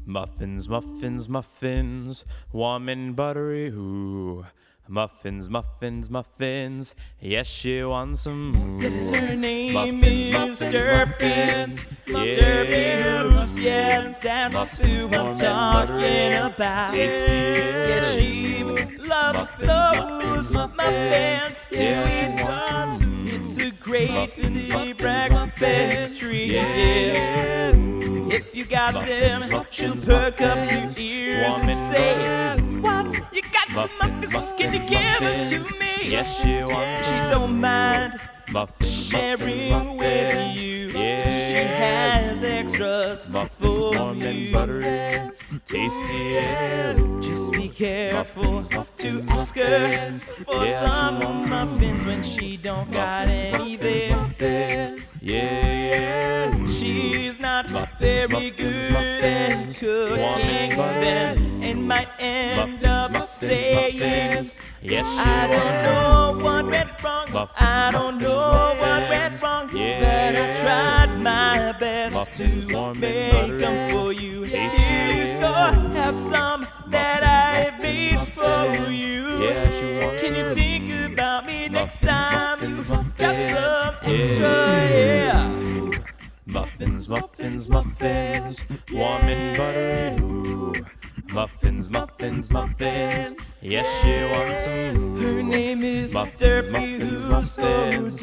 Muffins, muffins, muffins, warm and buttery, ooh. Muffins, muffins, muffins, yes, she wants some. Yes, her name muffins, is muffins, Derpy. muffins, Derpy yeah. Hoops, yeah, that's Muffins, who warm I'm and talking buttery, about. tasty, Yeah, she loves muffins, those muffins, muffins to yeah, she eat. wants some. It's a great Muffins, muffins, breakfast treat. yeah. If you got Muffins, them, she'll muffins, perk up your muffins, ears warm and and say, buttery. "What? You got some Muffins, muffins? Can you muffins, give them muffins, to me?" yes, she wants She some. don't mind Muffins, sharing muffins, with muffins, you. yeah. She has extras Muffins, for warm and you. buttery, tasty, yeah. Just be careful Muffins, to muffins, ask her muffins, for yeah, she some wants some. muffins when she don't got Muffins, anything. muffins, yeah. She's not Muffins, very muffins, good muffins, at warm and cooking buttery. them and might end Muffins, up muffins, saying, muffins, yes, she "I don't wants some. know what went wrong. Muffins, I don't know muffins, what went muffins, wrong, yeah. but I tried my best Muffins, to warm and make buttery, them for you. tasty, Here you go, have some that I made for you. yeah, she wants Can you some. think about me next Muffins, time? muffins, Got some muffins, extra, yeah. Muffins, muffins, muffins, warm and buttery, ooh. Muffins, muffins, muffins, yes, she wants some. Her name is Muffins, Derpy muffins, Hoops, muffins,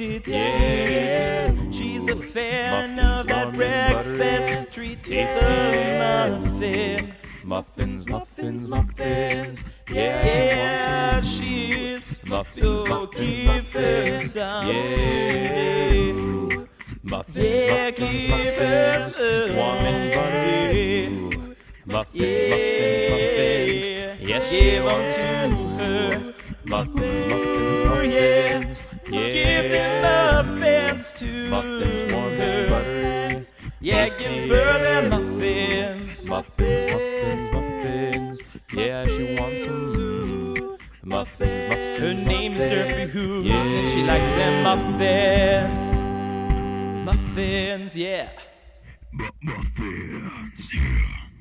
yeah. She's a fan Muffins, of that warm and breakfast buttery, treat, tasty, the muffin. Muffins, muffins, muffins, Yeah, yeah, she she's wants so some. Muffins, give muffins, her muffins, some yeah. today. Muffins, Yeah, muffins, give her muffins, some warm and buttery, today. ooh. Muffins, muffins, muffins, yes, she Give 'em wants to some. her. Muffins, muffins, Oh, yeah. muffins, Give them yeah. muffins to Muffins, warm and her. buttery, Yeah, tasty, give her them yeah. muffins. Muffins, muffins, muffins, yeah, she wants some. Muffins, muffins, Her name's Derpy muffins, Hoops, yeah. and she likes them muffins. Muffins, yeah. Muffins, yeah.